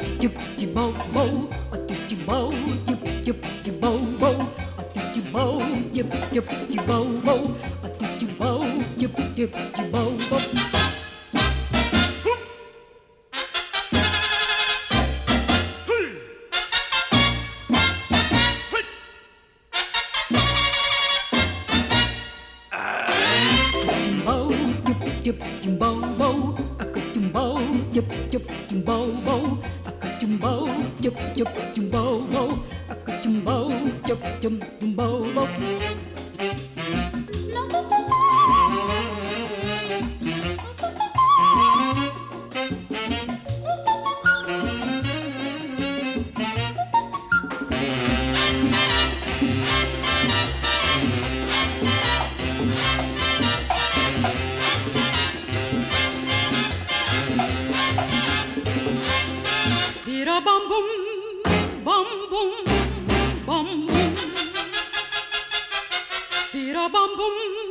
chụp chì bầu bầu, chụp chì bầu, chụp chì bầu bầu, chụp chì bầu, chụp chì bầu bầu, chụp chì bầu, chụp chì bầu bầu. Chụp chim bầu bầu, chim bầu, chụp chim bầu bầu, chim bầu, chụp chim bầu bầu, chim bầu, chụp chim bầu bầu. Bira bam bum, bam bum, bam bum. Bira bam bum.